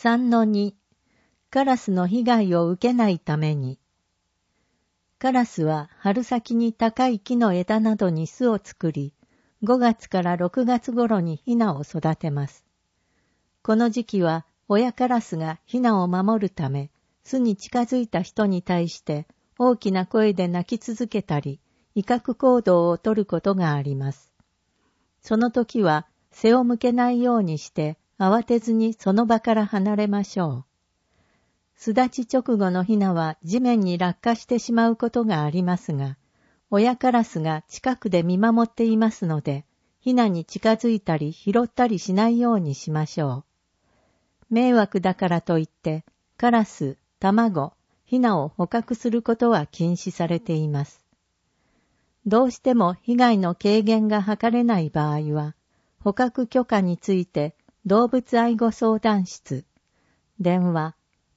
3-2 カラスの被害を受けないために。カラスは春先に高い木の枝などに巣を作り、5月から6月頃にヒナを育てます。この時期は親カラスがヒナを守るため、巣に近づいた人に対して大きな声で鳴き続けたり、威嚇行動をとることがあります。その時は背を向けないようにして慌てずにその場から離れましょう。巣立ち直後のヒナは地面に落下してしまうことがありますが、親カラスが近くで見守っていますので、ヒナに近づいたり拾ったりしないようにしましょう。迷惑だからといって、カラス、卵、ヒナを捕獲することは禁止されています。どうしても被害の軽減が図れない場合は、捕獲許可について動物愛護相談室、電話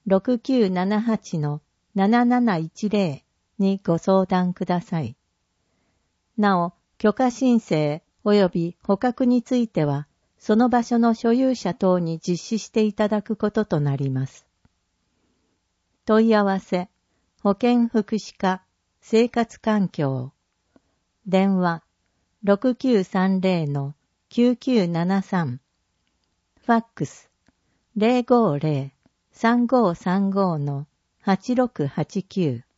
6978-7710 にご相談ください。なお、許可申請及び捕獲については、その場所の所有者等に実施していただくこととなります。問い合わせ、保健福祉課、生活環境。電話、6930-9973。ファックス、050-3535-8689。